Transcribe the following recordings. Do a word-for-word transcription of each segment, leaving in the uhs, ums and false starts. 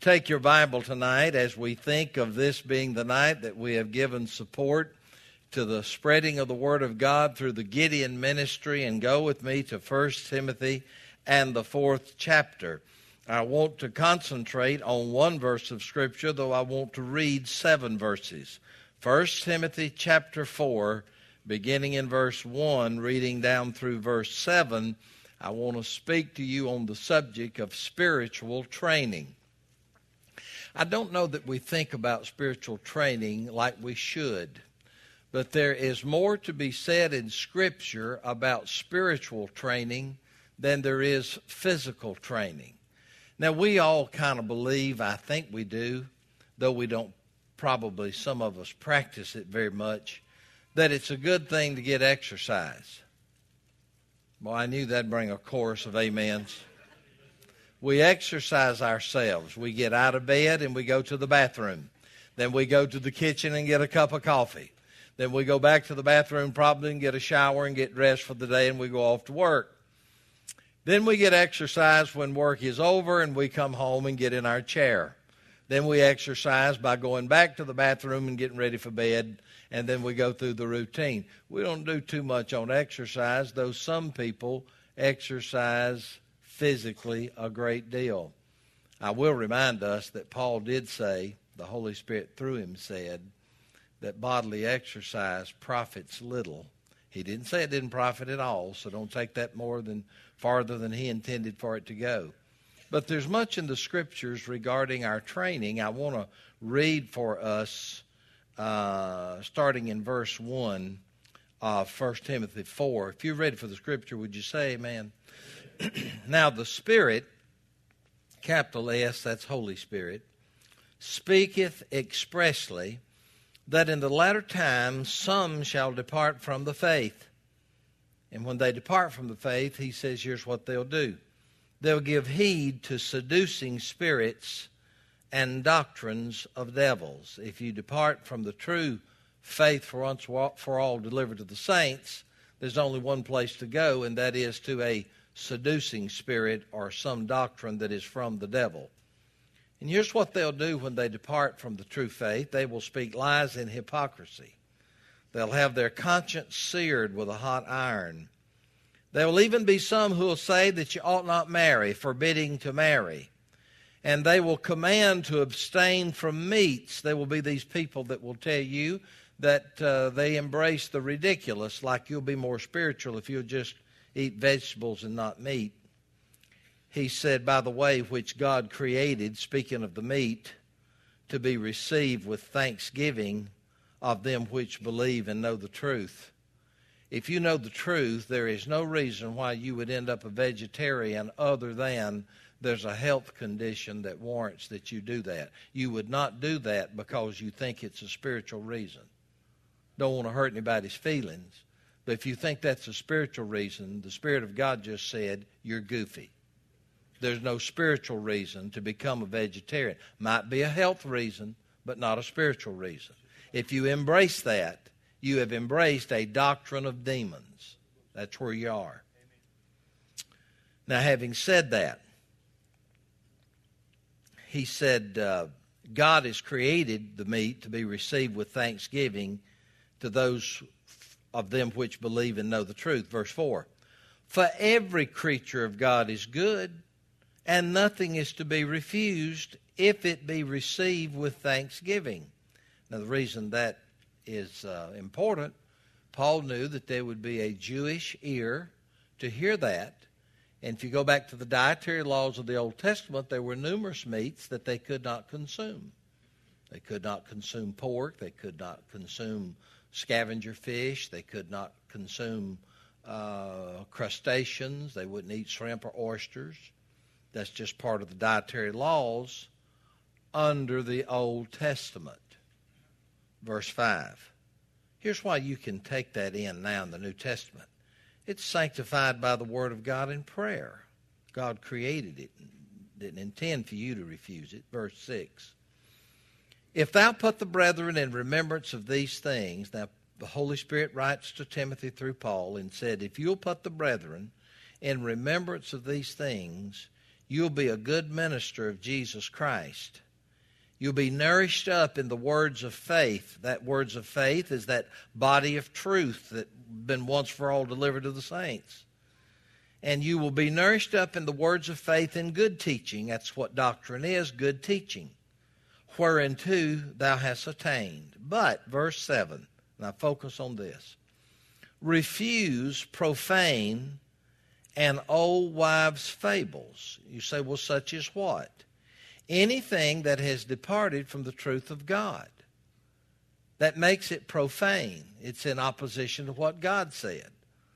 take your Bible tonight as we think of this being the night that we have given support to the spreading of the Word of God through the Gideon ministry, and go with me to First Timothy and the fourth chapter. I want to concentrate on one verse of Scripture, though I want to read seven verses. First Timothy chapter four, beginning in verse one, reading down through verse seven, I want to speak to you on the subject of spiritual training. I don't know that we think about spiritual training like we should, but there is more to be said in Scripture about spiritual training than there is physical training. Now, we all kind of believe, I think we do, though we don't probably, some of us practice it very much, that it's a good thing to get exercise. Well, I knew that'd bring a chorus of amens. We exercise ourselves. We get out of bed and we go to the bathroom. Then we go to the kitchen and get a cup of coffee. Then we go back to the bathroom probably and get a shower and get dressed for the day, and we go off to work. Then we get exercise when work is over and we come home and get in our chair. Then we exercise by going back to the bathroom and getting ready for bed, and then we go through the routine. We don't do too much on exercise, though some people exercise physically a great deal. I will remind us that Paul did say, the Holy Spirit through him said, that bodily exercise profits little. He didn't say it didn't profit at all, so don't take that more than farther than he intended for it to go. But there's much in the Scriptures regarding our training. I want to read for us, uh, starting in verse one of First Timothy four. If you're ready for the Scripture, would you say amen? Now the Spirit, capital S, that's Holy Spirit, speaketh expressly that in the latter times some shall depart from the faith. And when they depart from the faith, he says, here's what they'll do. They'll give heed to seducing spirits and doctrines of devils. If you depart from the true faith for once for all delivered to the saints, there's only one place to go, and that is to a seducing spirit or some doctrine that is from the devil. And here's what they'll do when they depart from the true faith. They will speak lies and hypocrisy. They'll have their conscience seared with a hot iron. There will even be some who will say that you ought not marry, forbidding to marry. And they will command to abstain from meats. There will be these people that will tell you that uh, they embrace the ridiculous, like you'll be more spiritual if you'll just eat vegetables and not meat. He said, by the way, which God created, speaking of the meat, to be received with thanksgiving of them which believe and know the truth. If you know the truth, there is no reason why you would end up a vegetarian other than there's a health condition that warrants that you do that. You would not do that because you think it's a spiritual reason. Don't want to hurt anybody's feelings. But if you think that's a spiritual reason, the Spirit of God just said, you're goofy. There's no spiritual reason to become a vegetarian. Might be a health reason, but not a spiritual reason. If you embrace that, you have embraced a doctrine of demons. That's where you are. Now, having said that, he said, uh, God has created the meat to be received with thanksgiving to those of them which believe and know the truth. Verse four, for every creature of God is good, and nothing is to be refused if it be received with thanksgiving. Now, the reason that is uh, important, Paul knew that there would be a Jewish ear to hear that. And if you go back to the dietary laws of the Old Testament, there were numerous meats that they could not consume. They could not consume pork. They could not consume scavenger fish. They could not consume uh, crustaceans. They wouldn't eat shrimp or oysters. That's just part of the dietary laws under the Old Testament. Verse five. Here's why you can take that in now in the New Testament. It's sanctified by the Word of God in prayer. God created it. Didn't intend for you to refuse it. Verse six. If thou put the brethren in remembrance of these things, now the Holy Spirit writes to Timothy through Paul and said, if you'll put the brethren in remembrance of these things, you'll be a good minister of Jesus Christ. You'll be nourished up in the words of faith. That words of faith is that body of truth that's been once for all delivered to the saints. And you will be nourished up in the words of faith in good teaching. That's what doctrine is, good teaching. Whereunto thou hast attained. But, verse seven, now focus on this. Refuse profane and old wives' fables. You say, well, such as what? Anything that has departed from the truth of God. That makes it profane. It's in opposition to what God said.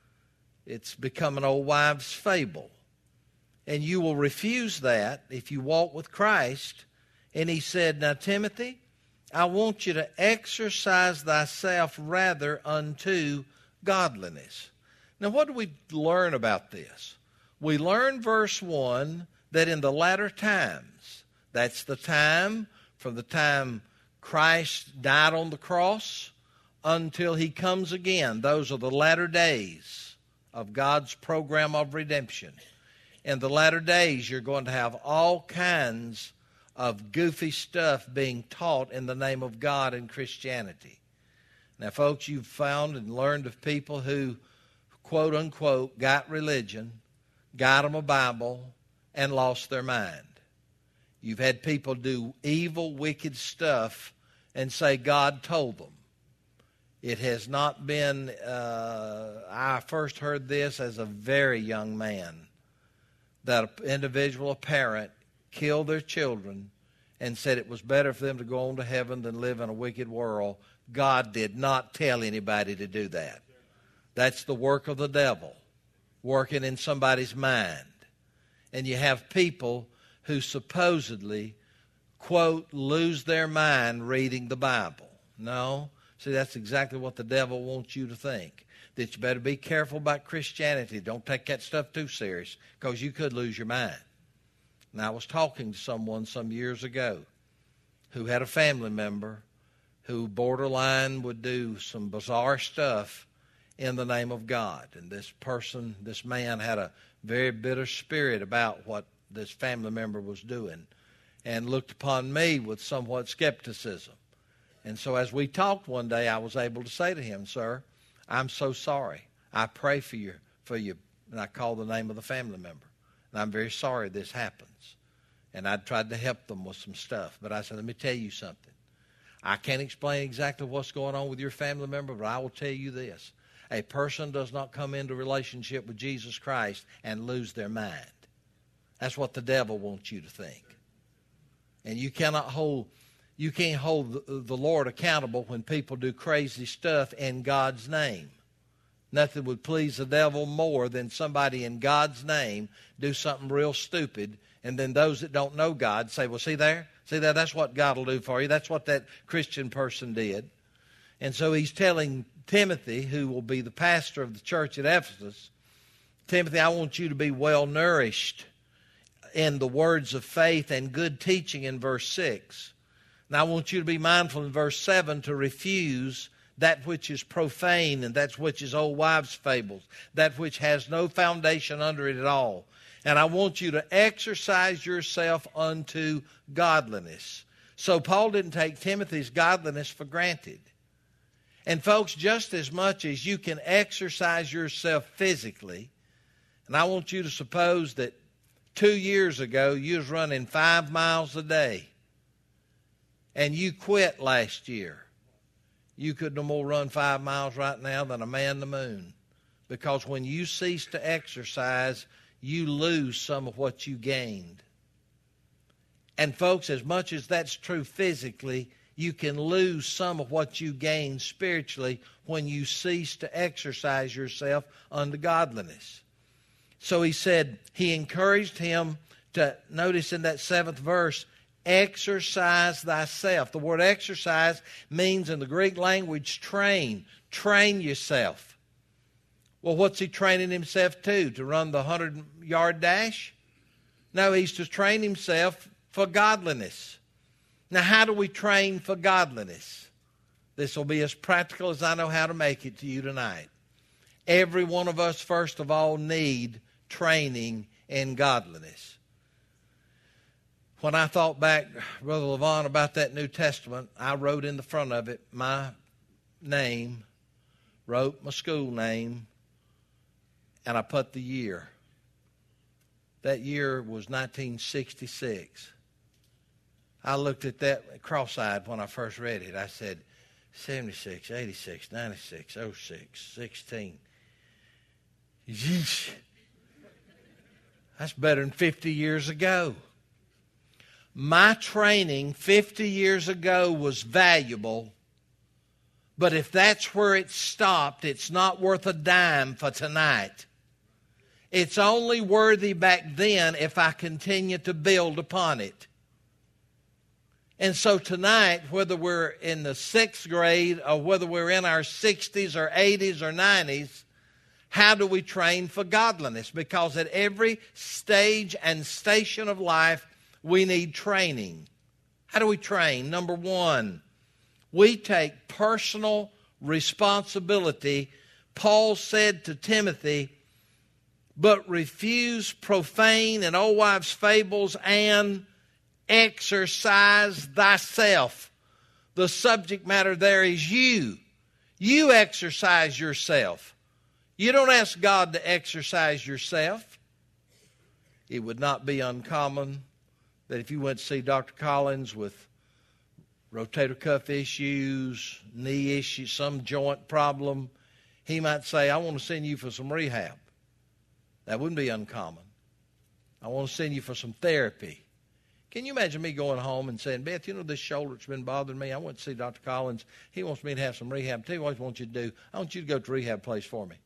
It's become an old wives' fable. And you will refuse that if you walk with Christ. And he said, now, Timothy, I want you to exercise thyself rather unto godliness. Now, what do we learn about this? We learn, verse one, that in the latter times, that's the time from the time Christ died on the cross until he comes again. Those are the latter days of God's program of redemption. In the latter days, you're going to have all kinds of goofy stuff being taught in the name of God and Christianity. Now, folks, you've found and learned of people who, quote unquote, got religion, got them a Bible, and lost their mind. You've had people do evil, wicked stuff and say God told them. It has not been, uh, I first heard this as a very young man, that an individual, a parent, killed their children and said it was better for them to go on to heaven than live in a wicked world. God did not tell anybody to do that. That's the work of the devil, working in somebody's mind. And you have people who supposedly, quote, lose their mind reading the Bible. No. See, that's exactly what the devil wants you to think. That you better be careful about Christianity. Don't take that stuff too serious, because you could lose your mind. And I was talking to someone some years ago who had a family member who borderline would do some bizarre stuff in the name of God. And this person, this man, had a very bitter spirit about what this family member was doing and looked upon me with somewhat skepticism. And so as we talked one day, I was able to say to him, sir, I'm so sorry. I pray for you, for you. And I called the name of the family member. And I'm very sorry this happens. And I tried to help them with some stuff. But I said, let me tell you something. I can't explain exactly what's going on with your family member, but I will tell you this. A person does not come into relationship with Jesus Christ and lose their mind. That's what the devil wants you to think. And you cannot hold, you can't hold the, the Lord accountable when people do crazy stuff in God's name. Nothing would please the devil more than somebody in God's name do something real stupid, and then those that don't know God say, well, see there? See there? That's what God will do for you. That's what that Christian person did. And so he's telling Timothy, who will be the pastor of the church at Ephesus, Timothy, I want you to be well nourished in the words of faith and good teaching in verse six. And I want you to be mindful in verse seven to refuse that which is profane and that which is old wives' fables, that which has no foundation under it at all. And I want you to exercise yourself unto godliness. So Paul didn't take Timothy's godliness for granted. And folks, just as much as you can exercise yourself physically, and I want you to suppose that two years ago you was running five miles a day and you quit last year. You could no more run five miles right now than a man in the moon. Because when you cease to exercise, you lose some of what you gained. And folks, as much as that's true physically, you can lose some of what you gain spiritually when you cease to exercise yourself unto godliness. So he said, he encouraged him to, notice in that seventh verse, exercise thyself. The word exercise means in the Greek language train. Train yourself. Well, what's he training himself to? To run the hundred-yard dash? No, he's to train himself for godliness. Now, how do we train for godliness? This will be as practical as I know how to make it to you tonight. Every one of us, first of all, need training in godliness. When I thought back, Brother Levon, about that New Testament, I wrote in the front of it my name, wrote my school name, and I put the year. That year was nineteen sixty-six. I looked at that cross-eyed when I first read it. I said, seventy-six, eighty-six, ninety-six, oh six, sixteen. Yeesh. That's better than fifty years ago. My training fifty years ago was valuable, but if that's where it stopped, it's not worth a dime for tonight. It's only worthy back then if I continue to build upon it. And so tonight, whether we're in the sixth grade or whether we're in our sixties or eighties or nineties, how do we train for godliness? Because at every stage and station of life, we need training. How do we train? Number one, we take personal responsibility. Paul said to Timothy, but refuse profane and old wives' fables and exercise thyself. The subject matter there is you. You exercise yourself. You don't ask God to exercise yourself. It would not be uncommon that if you went to see Doctor Collins with rotator cuff issues, knee issues, some joint problem, he might say, I want to send you for some rehab. That wouldn't be uncommon. I want to send you for some therapy. Can you imagine me going home and saying, Beth, you know this shoulder that's been bothering me? I went to see Doctor Collins. He wants me to have some rehab. Tell you what I want you to do. I want you to go to the rehab place for me.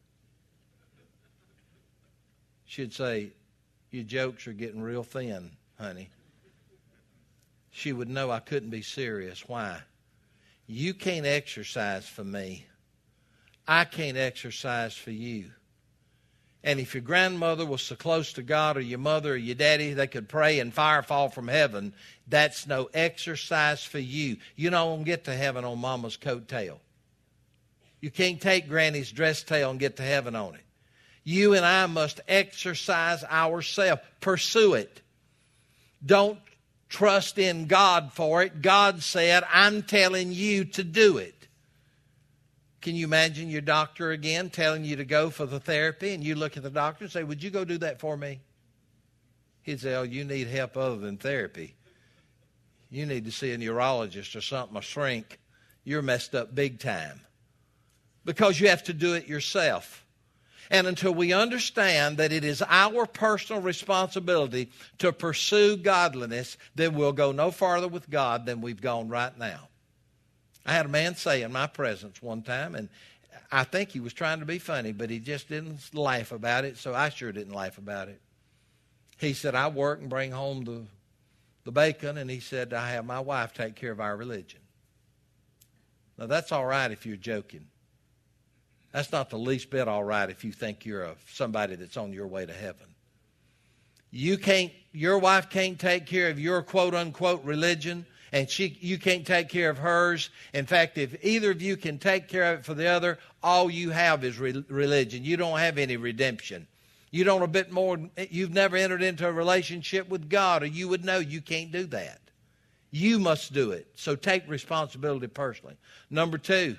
She'd say, your jokes are getting real thin, honey. She would know I couldn't be serious. Why? You can't exercise for me. I can't exercise for you. And if your grandmother was so close to God, or your mother or your daddy, they could pray and fire fall from heaven, that's no exercise for you. You don't get to heaven on mama's coattail. You can't take granny's dress tail and get to heaven on it. You and I must exercise ourselves. Pursue it. Don't trust in God for it. God said, I'm telling you to do it. Can you imagine your doctor again telling you to go for the therapy, and you look at the doctor and say, would you go do that for me? He'd say, oh, you need help other than therapy. You need to see a neurologist or something, a shrink. You're messed up big time. Because you have to do it yourself. And until we understand that it is our personal responsibility to pursue godliness, then we'll go no farther with God than we've gone right now. I had a man say in my presence one time, and I think he was trying to be funny, but he just didn't laugh about it, so I sure didn't laugh about it. He said, I work and bring home the, the bacon, and he said, I have my wife take care of our religion. Now, that's all right if you're joking. That's not the least bit all right if you think you're a, somebody that's on your way to heaven. You can't, your wife can't take care of your quote-unquote religion, and she, you can't take care of hers. In fact, if either of you can take care of it for the other, all you have is re- religion. You don't have any redemption. You don't a bit more, you've never entered into a relationship with God, or you would know you can't do that. You must do it. So take responsibility personally. Number two,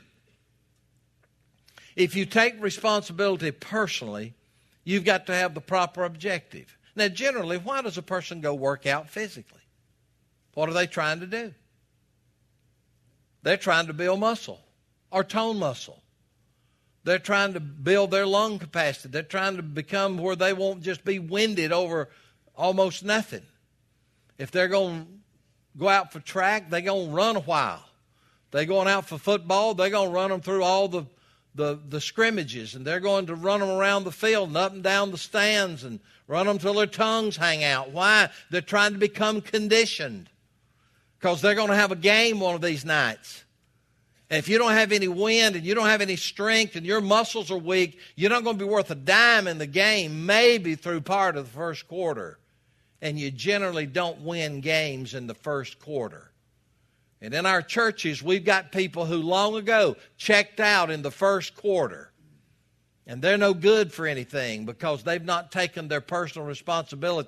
if you take responsibility personally, you've got to have the proper objective. Now, generally, why does a person go work out physically? What are they trying to do? They're trying to build muscle or tone muscle. They're trying to build their lung capacity. They're trying to become where they won't just be winded over almost nothing. If they're going to go out for track, they're going to run a while. They're going out for football, they're going to run them through all the, the, the scrimmages, and they're going to run them around the field and up and down the stands and run them till their tongues hang out. Why? They're trying to become conditioned. Because they're going to have a game one of these nights. And if you don't have any wind and you don't have any strength and your muscles are weak, you're not going to be worth a dime in the game, maybe through part of the first quarter. And you generally don't win games in the first quarter. And in our churches, we've got people who long ago checked out in the first quarter. And they're no good for anything because they've not taken their personal responsibility.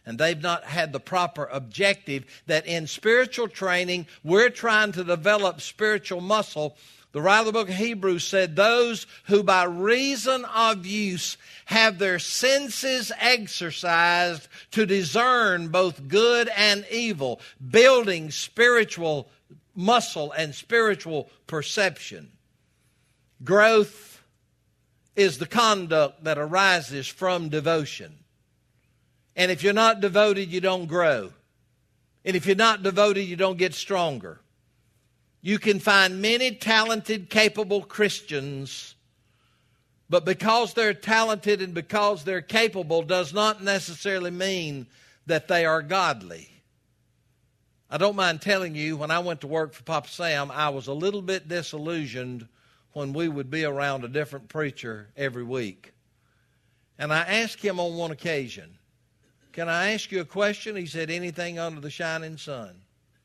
And they've not had the proper objective that in spiritual training, we're trying to develop spiritual muscle. The writer of the book of Hebrews said, those who by reason of use have their senses exercised to discern both good and evil, building spiritual muscle and spiritual perception. Growth is the conduct that arises from devotion. And if you're not devoted, you don't grow. And if you're not devoted, you don't get stronger. You can find many talented, capable Christians, but because they're talented and because they're capable does not necessarily mean that they are godly. I don't mind telling you, when I went to work for Papa Sam, I was a little bit disillusioned when we would be around a different preacher every week. And I asked him on one occasion, can I ask you a question? He said, anything under the shining sun.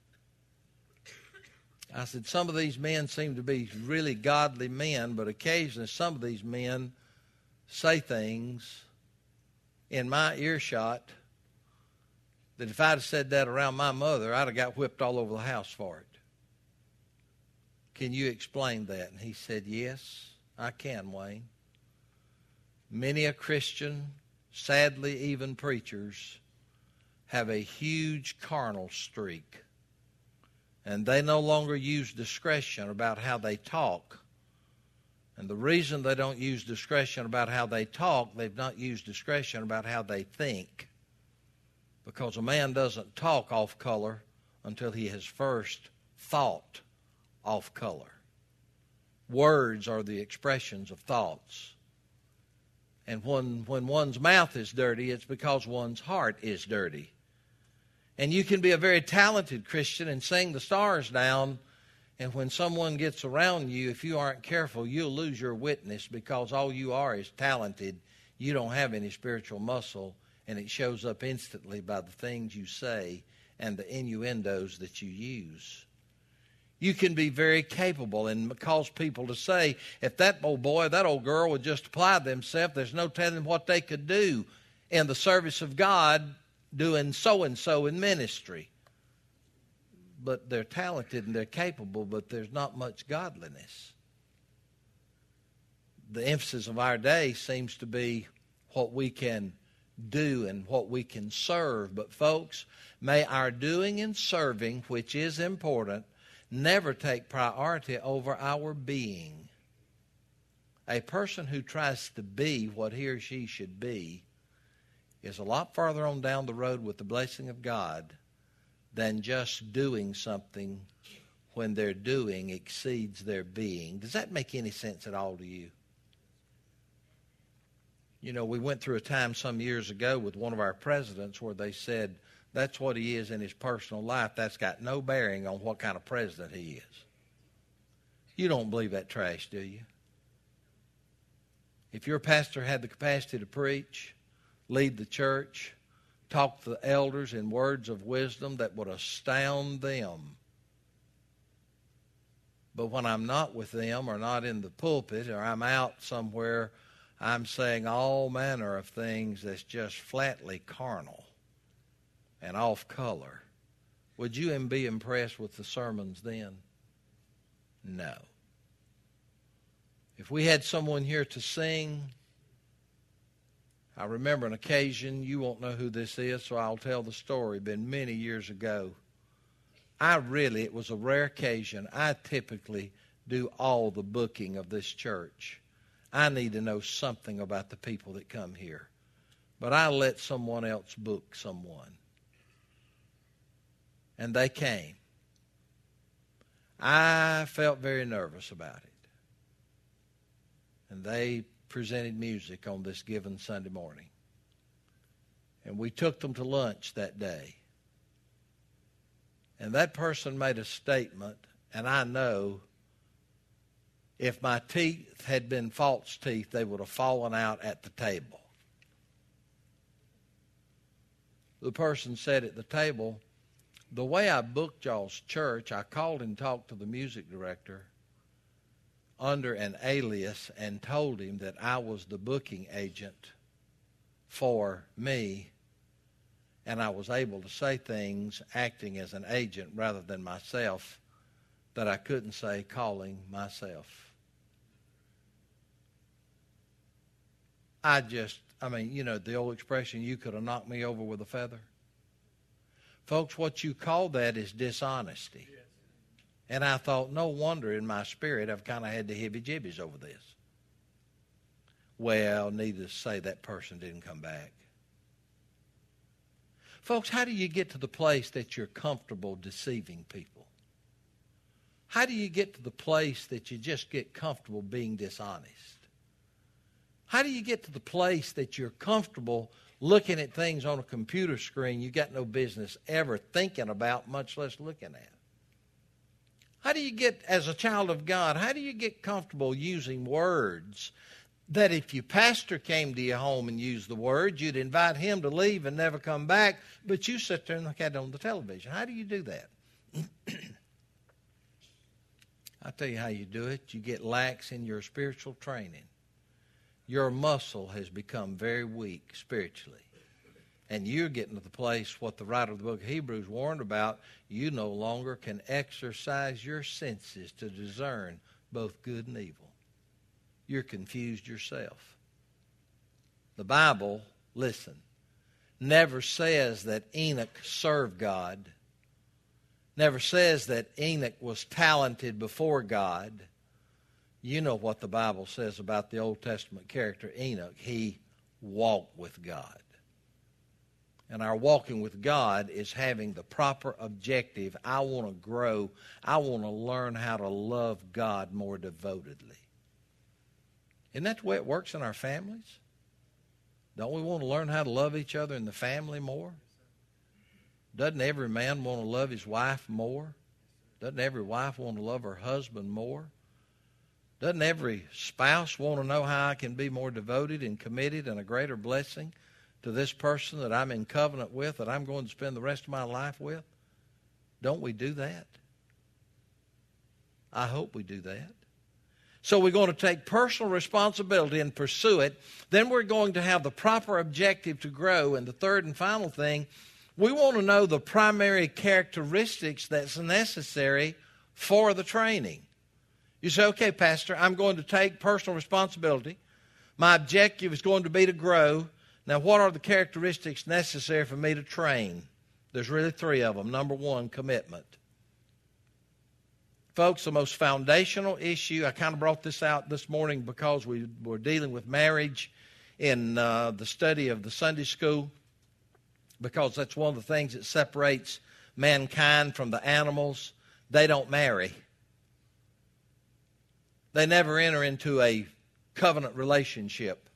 I said, some of these men seem to be really godly men, but occasionally some of these men say things in my earshot that if I'd have said that around my mother, I'd have got whipped all over the house for it. Can you explain that? And he said, yes, I can, Wayne. Many a Christian, sadly even preachers, have a huge carnal streak. And they no longer use discretion about how they talk. And the reason they don't use discretion about how they talk, they've not used discretion about how they think. Because a man doesn't talk off color until he has first thought off color. Words are the expressions of thoughts. And when, when one's mouth is dirty, it's because one's heart is dirty. And you can be a very talented Christian and sing the stars down, and when someone gets around you, if you aren't careful, you'll lose your witness because all you are is talented. You don't have any spiritual muscle, and it shows up instantly by the things you say and the innuendos that you use. You can be very capable and cause people to say, if that old boy, that old girl would just apply themselves, there's no telling what they could do in the service of God doing so-and-so in ministry. But they're talented and they're capable, but there's not much godliness. The emphasis of our day seems to be what we can do and what we can serve. But folks, may our doing and serving, which is important, never take priority over our being. A person who tries to be what he or she should be is a lot farther on down the road with the blessing of God than just doing something when their doing exceeds their being. Does that make any sense at all to you? You know, we went through a time some years ago with one of our presidents where they said that's what he is in his personal life. That's got no bearing on what kind of president he is. You don't believe that trash, do you? If your pastor had the capacity to preach, lead the church, talk to the elders in words of wisdom that would astound them. But when I'm not with them or not in the pulpit or I'm out somewhere, I'm saying all manner of things that's just flatly carnal and off color. Would you be impressed with the sermons then? No. If we had someone here to sing, I remember an occasion, you won't know who this is, so I'll tell the story, been many years ago. I really, it was a rare occasion. I typically do all the booking of this church. I need to know something about the people that come here. But I let someone else book someone. And they came. I felt very nervous about it. And they presented music on this given Sunday morning. And we took them to lunch that day. And that person made a statement, and I know if my teeth had been false teeth, they would have fallen out at the table. The person said at the table, the way I booked y'all's church, I called and talked to the music director under an alias and told him that I was the booking agent for me. And I was able to say things acting as an agent rather than myself that I couldn't say calling myself. I just, I mean, you know, the old expression, you could have knocked me over with a feather. Folks, what you call that is dishonesty. And I thought, no wonder in my spirit I've kind of had the hibby-jibbies over this. Well, needless to say, that person didn't come back. Folks, how do you get to the place that you're comfortable deceiving people? How do you get to the place that you just get comfortable being dishonest? How do you get to the place that you're comfortable looking at things on a computer screen you got no business ever thinking about, much less looking at? How do you get, as a child of God, how do you get comfortable using words that if your pastor came to your home and used the word, you'd invite him to leave and never come back, but you sit there and look at it on the television? How do you do that? I'll tell you how you do it. You get lax in your spiritual training. Your muscle has become very weak spiritually. And you're getting to the place what the writer of the book of Hebrews warned about. You no longer can exercise your senses to discern both good and evil. You're confused yourself. The Bible, listen, never says that Enoch served God. Never says that Enoch was talented before God. You know what the Bible says about the Old Testament character Enoch. He walked with God. And our walking with God is having the proper objective. I want to grow. I want to learn how to love God more devotedly. Isn't that the way it works in our families? Don't we want to learn how to love each other in the family more? Doesn't every man want to love his wife more? Doesn't every wife want to love her husband more? Doesn't every spouse want to know how I can be more devoted and committed and a greater blessing to this person that I'm in covenant with, that I'm going to spend the rest of my life with? Don't we do that? I hope we do that. So we're going to take personal responsibility and pursue it. Then we're going to have the proper objective to grow. And the third and final thing, we want to know the primary characteristics that's necessary for the training. You say, okay, Pastor, I'm going to take personal responsibility. My objective is going to be to grow. Now, what are the characteristics necessary for me to train? There's really three of them. Number one, commitment. Folks, the most foundational issue, I kind of brought this out this morning because we were dealing with marriage in uh, the study of the Sunday school, because that's one of the things that separates mankind from the animals. They don't marry. They never enter into a covenant relationship.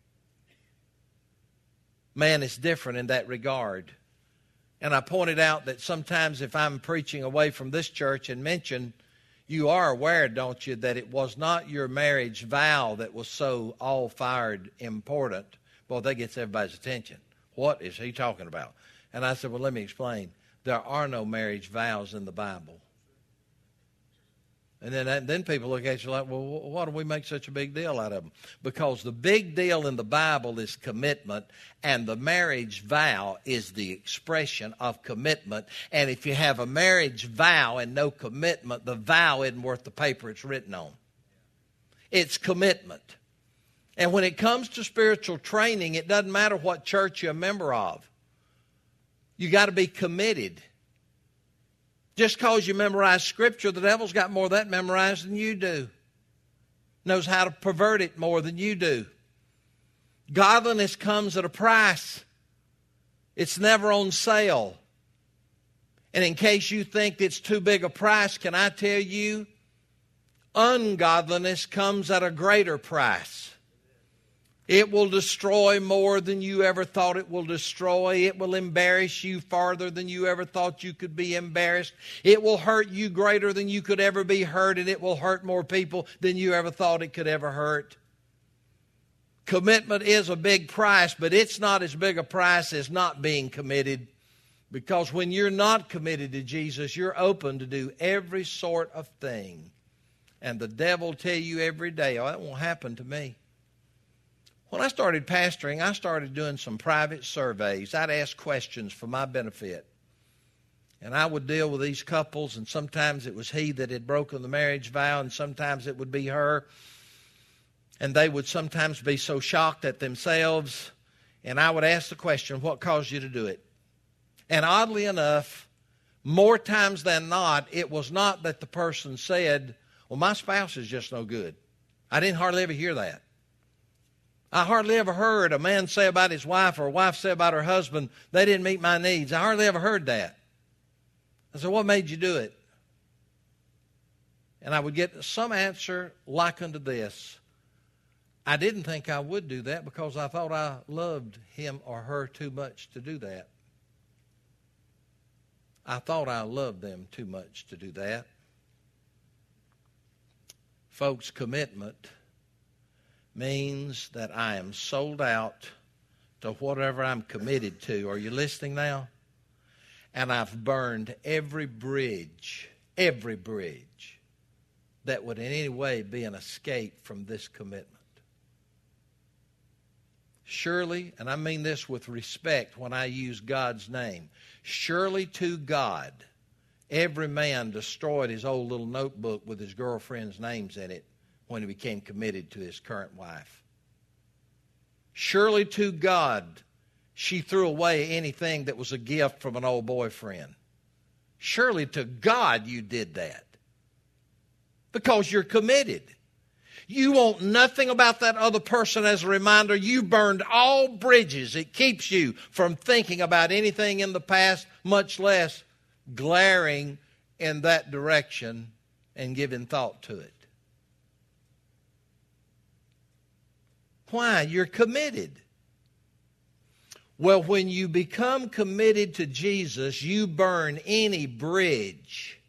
Man is different in that regard. And I pointed out that sometimes if I'm preaching away from this church and mention, you are aware, don't you, that it was not your marriage vow that was so all-fired important. Well, that gets everybody's attention. What is he talking about? And I said, well, let me explain. There are no marriage vows in the Bible. And then, then people look at you like, well, why do we make such a big deal out of them? Because the big deal in the Bible is commitment, and the marriage vow is the expression of commitment. And if you have a marriage vow and no commitment, the vow isn't worth the paper it's written on. It's commitment. And when it comes to spiritual training, it doesn't matter what church you're a member of. You got to be committed. Just because you memorize Scripture, the devil's got more of that memorized than you do. Knows how to pervert it more than you do. Godliness comes at a price. It's never on sale. And in case you think it's too big a price, can I tell you, ungodliness comes at a greater price. It will destroy more than you ever thought it will destroy. It will embarrass you farther than you ever thought you could be embarrassed. It will hurt you greater than you could ever be hurt, and it will hurt more people than you ever thought it could ever hurt. Commitment is a big price, but it's not as big a price as not being committed. Because when you're not committed to Jesus, you're open to do every sort of thing. And the devil will tell you every day, oh, that won't happen to me. When I started pastoring, I started doing some private surveys. I'd ask questions for my benefit. And I would deal with these couples, and sometimes it was he that had broken the marriage vow, and sometimes it would be her. And they would sometimes be so shocked at themselves, and I would ask the question, what caused you to do it? And oddly enough, more times than not, it was not that the person said, well, my spouse is just no good. I didn't hardly ever hear that. I hardly ever heard a man say about his wife or a wife say about her husband, they didn't meet my needs. I hardly ever heard that. I said, what made you do it? And I would get some answer like unto this. I didn't think I would do that because I thought I loved him or her too much to do that. I thought I loved them too much to do that. Folks, commitment means that I am sold out to whatever I'm committed to. Are you listening now? And I've burned every bridge, every bridge that would in any way be an escape from this commitment. Surely, and I mean this with respect when I use God's name, surely to God, every man destroyed his old little notebook with his girlfriend's names in it when he became committed to his current wife. Surely to God, she threw away anything that was a gift from an old boyfriend. Surely to God you did that. Because you're committed. You want nothing about that other person as a reminder. You burned all bridges. It keeps you from thinking about anything in the past, much less glaring in that direction and giving thought to it. Why? You're committed. Well, when you become committed to Jesus, you burn any bridge.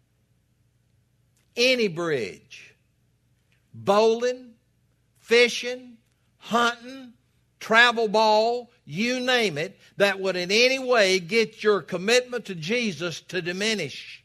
Any bridge. Bowling, fishing, hunting, travel ball, you name it, that would in any way get your commitment to Jesus to diminish.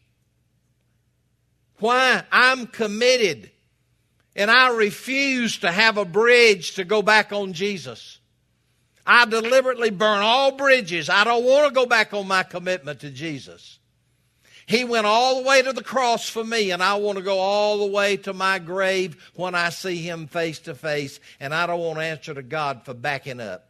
Why? I'm committed. And I refuse to have a bridge to go back on Jesus. I deliberately burn all bridges. I don't want to go back on my commitment to Jesus. He went all the way to the cross for me, and I want to go all the way to my grave when I see him face to face, and I don't want to answer to God for backing up.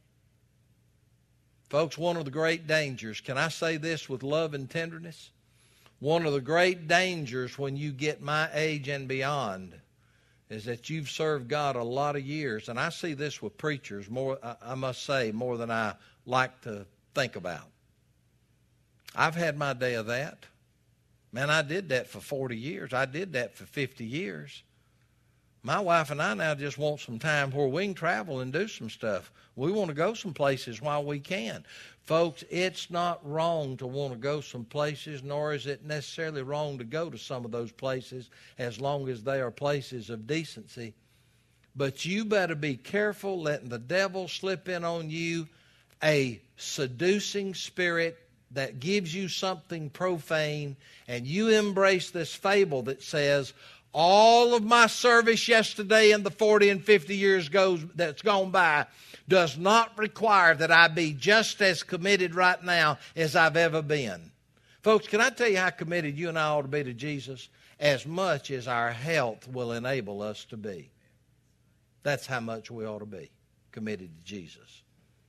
Folks, one of the great dangers, can I say this with love and tenderness? One of the great dangers when you get my age and beyond is that you've served God a lot of years, and I see this with preachers, more, I must say, more than I like to think about. I've had my day of that. Man, I did that for forty years. I did that for fifty years. My wife and I now just want some time where we can travel and do some stuff. We want to go some places while we can. Folks, it's not wrong to want to go some places, nor is it necessarily wrong to go to some of those places as long as they are places of decency. But you better be careful letting the devil slip in on you a seducing spirit that gives you something profane, and you embrace this fable that says, all of my service yesterday and the forty and fifty years goes, that's gone by does not require that I be just as committed right now as I've ever been. Folks, can I tell you how committed you and I ought to be to Jesus? As much as our health will enable us to be. That's how much we ought to be committed to Jesus.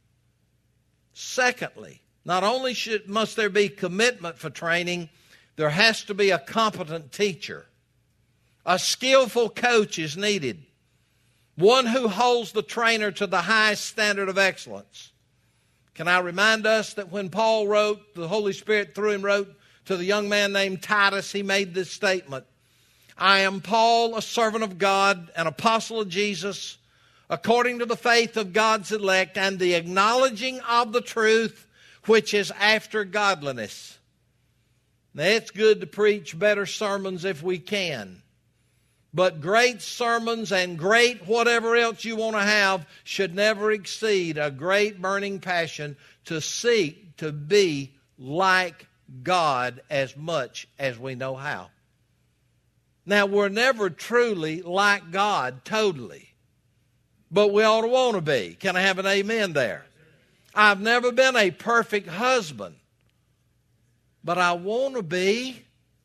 Secondly, not only should, must there be commitment for training, there has to be a competent teacher. A skillful coach is needed. One who holds the trainer to the highest standard of excellence. Can I remind us that when Paul wrote, the Holy Spirit through him wrote to the young man named Titus, he made this statement, I am Paul, a servant of God, an apostle of Jesus, according to the faith of God's elect and the acknowledging of the truth which is after godliness. Now, it's good to preach better sermons if we can. But great sermons and great whatever else you want to have should never exceed a great burning passion to seek to be like God as much as we know how. Now, we're never truly like God totally. but we ought to want to be. Can I have an amen there? I've never been a perfect husband, but I want to be.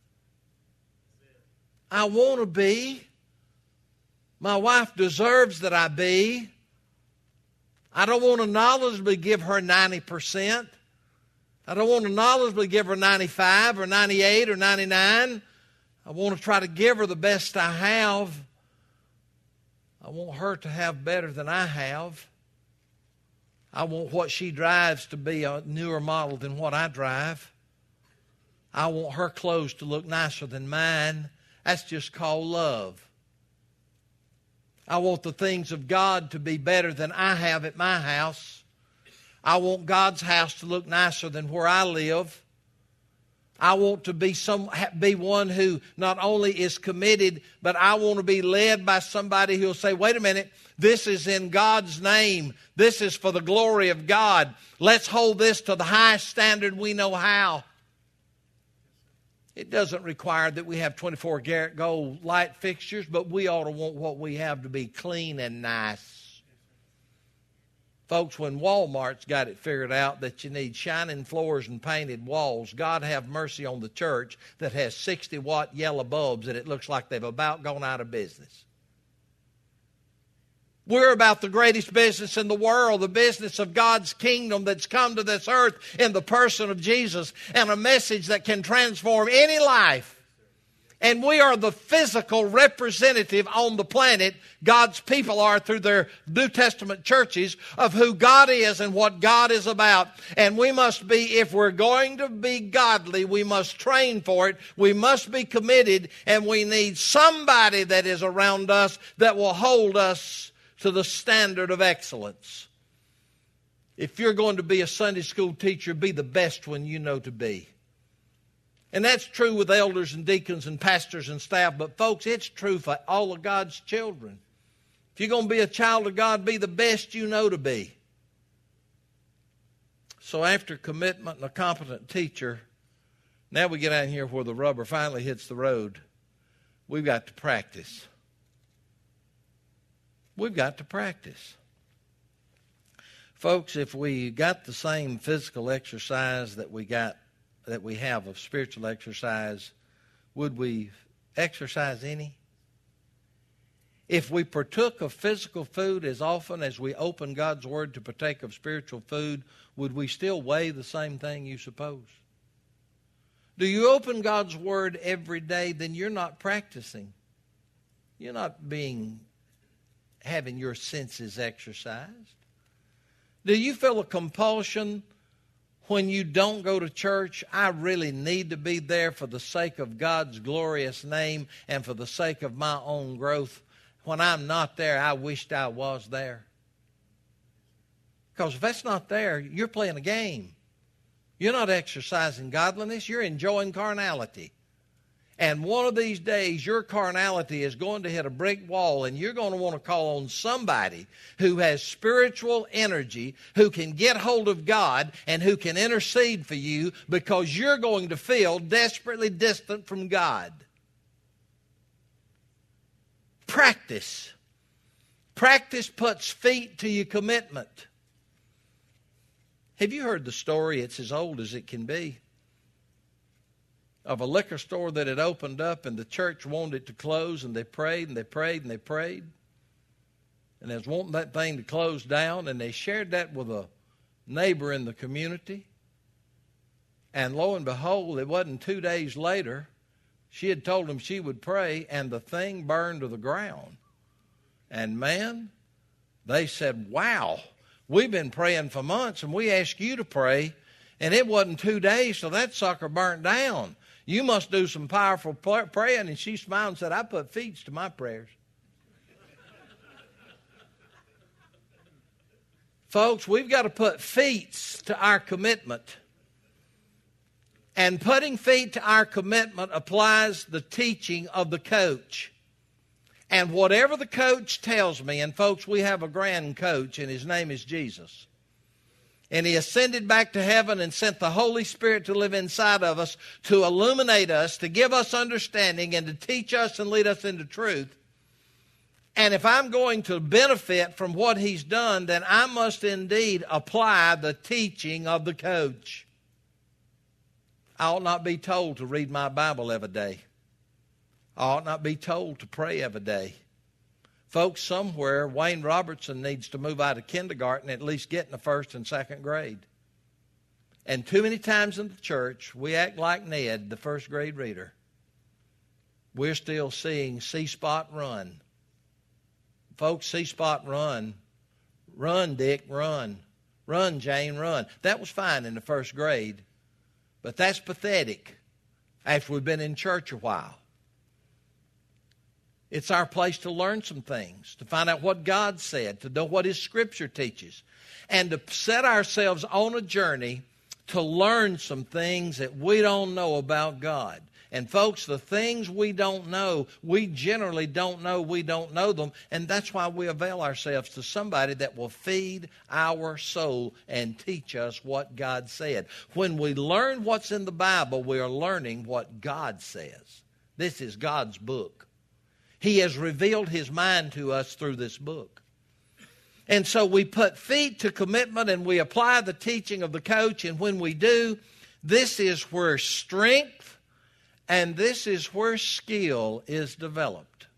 I want to be. My wife deserves that I be. I don't want to knowledgeably give her ninety percent. I don't want to knowledgeably give her ninety-five or ninety-eight or ninety-nine. I want to try to give her the best I have. I want her to have better than I have. I want what she drives to be a newer model than what I drive. I want her clothes to look nicer than mine. That's just called love. I want the things of God to be better than I have at my house. I want God's house to look nicer than where I live. I want to be some be one who not only is committed, but I want to be led by somebody who will say, wait a minute, this is in God's name. This is for the glory of God. Let's hold this to the highest standard we know how. It doesn't require that we have twenty-four karat gold light fixtures, but we ought to want what we have to be clean and nice. Folks, when Walmart's got it figured out that you need shining floors and painted walls, God have mercy on the church that has sixty watt yellow bulbs that it looks like they've about gone out of business. We're about the greatest business in the world, the business of God's kingdom that's come to this earth in the person of Jesus, and a message that can transform any life. And we are the physical representative on the planet, God's people are through their New Testament churches, of who God is and what God is about. And we must be, if we're going to be godly, we must train for it. We must be committed, and we need somebody that is around us that will hold us to the standard of excellence. If you're going to be a Sunday school teacher, be the best one you know to be. And that's true with elders and deacons and pastors and staff, but folks, it's true for all of God's children. If you're going to be a child of God, be the best you know to be. So after commitment and a competent teacher, now we get out here where the rubber finally hits the road. We've got to practice. We've got to practice. Folks, if we got the same physical exercise that we got that we have of spiritual exercise, would we exercise any? If we partook of physical food as often as we open God's Word to partake of spiritual food, would we still weigh the same thing, you suppose? Do you open God's Word every day, then you're not practicing. You're not being having your senses exercised. Do you feel a compulsion when you don't go to church? I really need to be there for the sake of God's glorious name and for the sake of my own growth. When I'm not there, I wished I was there. Because if that's not there, you're playing a game. You're not exercising godliness. You're enjoying carnality. And one of these days, your carnality is going to hit a brick wall, and you're going to want to call on somebody who has spiritual energy, who can get hold of God, and who can intercede for you, because you're going to feel desperately distant from God. Practice. Practice puts feet to your commitment. Have you heard the story? It's as old as it can be. Of a liquor store that had opened up, and the church wanted it to close, and they prayed and they prayed and they prayed. And they was wanting that thing to close down, and they shared that with a neighbor in the community. And lo and behold, it wasn't two days later, she had told them she would pray, and the thing burned to the ground. And man, they said, wow, we've been praying for months, and we asked you to pray, and it wasn't two days till that sucker burnt down. You must do some powerful praying. And she smiled and said, I put feet to my prayers. Folks, we've got to put feet to our commitment. And putting feet to our commitment applies the teaching of the coach. And whatever the coach tells me, and folks, we have a grand coach, and his name is Jesus. And he ascended back to heaven and sent the Holy Spirit to live inside of us, to illuminate us, to give us understanding, and to teach us and lead us into truth. And if I'm going to benefit from what he's done, then I must indeed apply the teaching of the coach. I ought not be told to read my Bible every day. I ought not be told to pray every day. Folks, somewhere Wayne Robertson needs to move out of kindergarten and at least get in the first and second grade. And too many times in the church, we act like Ned, the first grade reader. We're still seeing C-Spot run. Folks, C-Spot run. Run, Dick, run. Run, Jane, run. That was fine in the first grade, but that's pathetic after we've been in church a while. It's our place to learn some things, to find out what God said, to know what His Scripture teaches, and to set ourselves on a journey to learn some things that we don't know about God. And folks, the things we don't know, we generally don't know we don't know them, and that's why we avail ourselves to somebody that will feed our soul and teach us what God said. When we learn what's in the Bible, we are learning what God says. This is God's book. He has revealed His mind to us through this book. And so we put feet to commitment and we apply the teaching of the coach, and when we do, this is where strength and this is where skill is developed.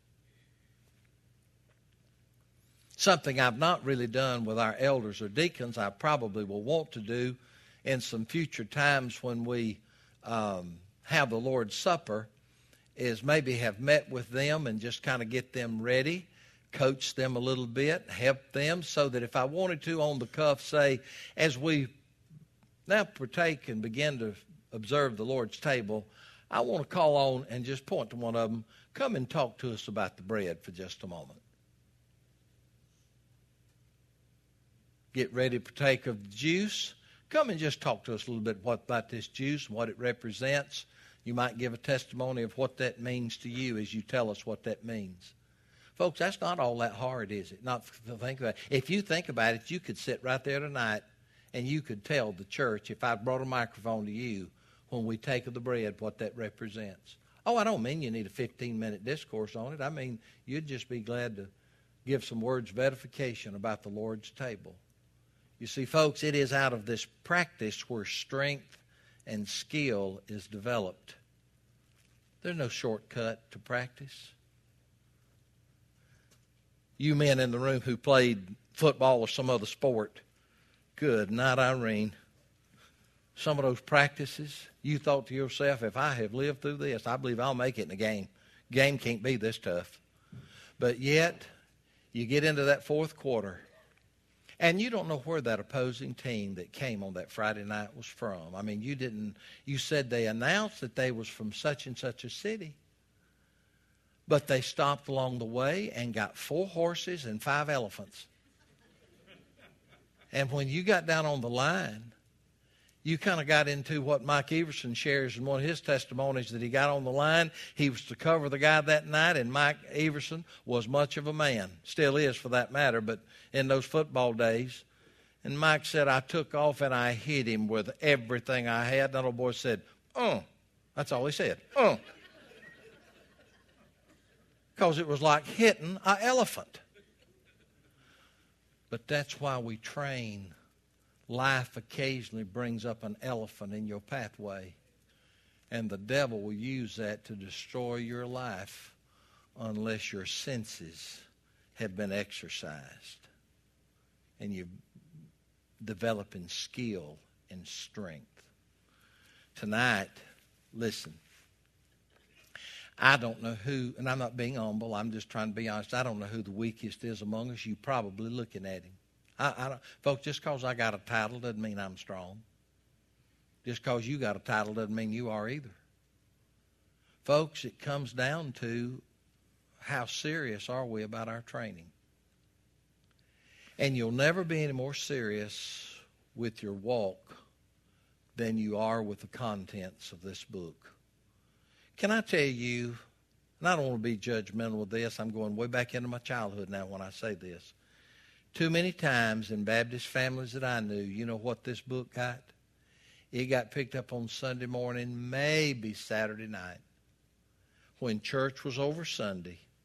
Something I've not really done with our elders or deacons, I probably will want to do in some future times when we um, have the Lord's Supper, is maybe have met with them and just kind of get them ready, coach them a little bit, help them, so that if I wanted to on the cuff say, as we now partake and begin to observe the Lord's table, I want to call on and just point to one of them, come and talk to us about the bread for just a moment. Get ready to partake of the juice. Come and just talk to us a little bit what about this juice and what it represents. You might give a testimony of what that means to you as you tell us what that means. Folks, that's not all that hard, is it? Not to think about it. If you think about it, you could sit right there tonight and you could tell the church, if I brought a microphone to you, when we take of the bread, what that represents. Oh, I don't mean you need a fifteen-minute discourse on it. I mean you'd just be glad to give some words of edification about the Lord's table. You see, folks, it is out of this practice where strength and skill is developed. There's no shortcut to practice. You men in the room who played football or some other sport, good night, Irene. Some of those practices, you thought to yourself, if I have lived through this, I believe I'll make it in a game. Game can't be this tough. But yet, you get into that fourth quarter, and you don't know where that opposing team that came on that Friday night was from. I mean, you didn't, you said they announced that they was from such and such a city. But they stopped along the way and got four horses and five elephants. And when you got down on the line, you kind of got into what Mike Everson shares in one of his testimonies, that he got on the line. He was to cover the guy that night, and Mike Everson was much of a man. Still is, for that matter, but in those football days. And Mike said, I took off and I hit him with everything I had. And that old boy said, oh. That's all he said, oh. Because it was like hitting an elephant. But that's why we train. Life occasionally brings up an elephant in your pathway, and the devil will use that to destroy your life unless your senses have been exercised and you're developing skill and strength. Tonight, listen, I don't know who, and I'm not being humble, I'm just trying to be honest, I don't know who the weakest is among us. You're probably looking at him. I, I don't, folks, just because I got a title doesn't mean I'm strong. Just because you got a title doesn't mean you are either. Folks, it comes down to how serious are we about our training. And you'll never be any more serious with your walk than you are with the contents of this book. Can I tell you, and I don't want to be judgmental with this, I'm going way back into my childhood now when I say this. Too many times in Baptist families that I knew, you know what this book got? It got picked up on Sunday morning, maybe Saturday night. When church was over Sunday,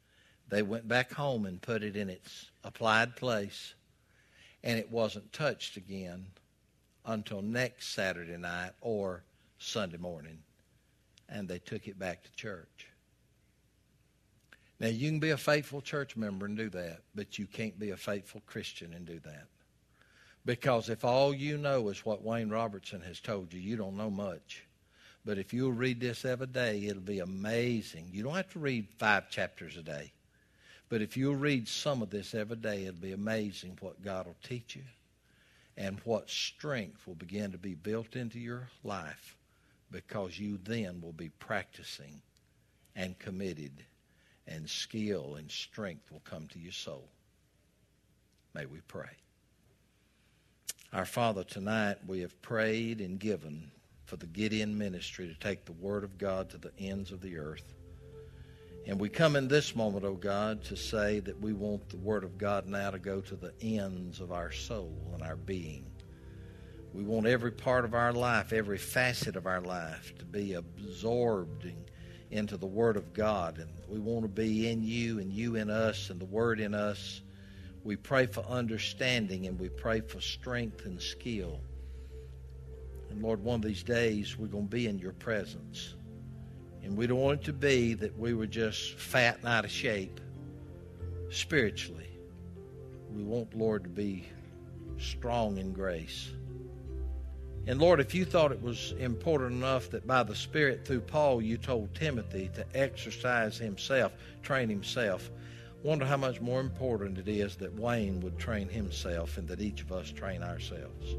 They went back home and put it in its applied place, and it wasn't touched again until next Saturday night or Sunday morning, and they took it back to church. Now, you can be a faithful church member and do that, but you can't be a faithful Christian and do that. Because if all you know is what Wayne Robertson has told you, you don't know much. But if you'll read this every day, it'll be amazing. You don't have to read five chapters a day. But if you'll read some of this every day, it'll be amazing what God will teach you and what strength will begin to be built into your life, because you then will be practicing and committed, and skill and strength will come to your soul. May we pray. Our Father, tonight we have prayed and given for the Gideon ministry to take the Word of God to the ends of the earth. And we come in this moment, oh God, to say that we want the Word of God now to go to the ends of our soul and our being. We want every part of our life, every facet of our life to be absorbed in, into the Word of God. And we want to be in you and you in us and the Word in us. We pray for understanding and we pray for strength and skill. And Lord, one of these days we're going to be in your presence. And we don't want it to be that we were just fat and out of shape spiritually. We want, Lord, to be strong in grace. And Lord, if you thought it was important enough that by the Spirit through Paul you told Timothy to exercise himself, train himself, wonder how much more important it is that Wayne would train himself and that each of us train ourselves.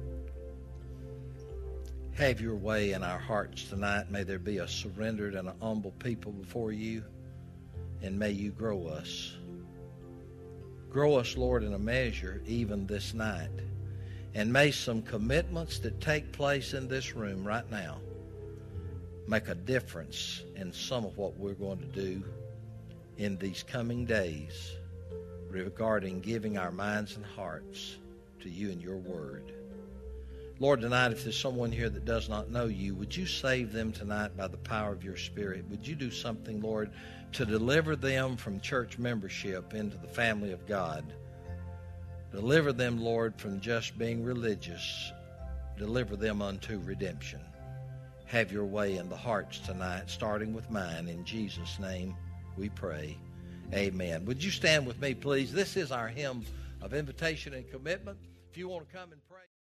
Have your way in our hearts tonight. May there be a surrendered and a humble people before you, and may you grow us. Grow us, Lord, in a measure even this night. And may some commitments that take place in this room right now make a difference in some of what we're going to do in these coming days regarding giving our minds and hearts to you and your word. Lord, tonight, if there's someone here that does not know you, would you save them tonight by the power of your Spirit? Would you do something, Lord, to deliver them from church membership into the family of God? Deliver them, Lord, from just being religious. Deliver them unto redemption. Have your way in the hearts tonight, starting with mine. In Jesus' name we pray. Amen. Would you stand with me, please? This is our hymn of invitation and commitment. If you want to come and pray.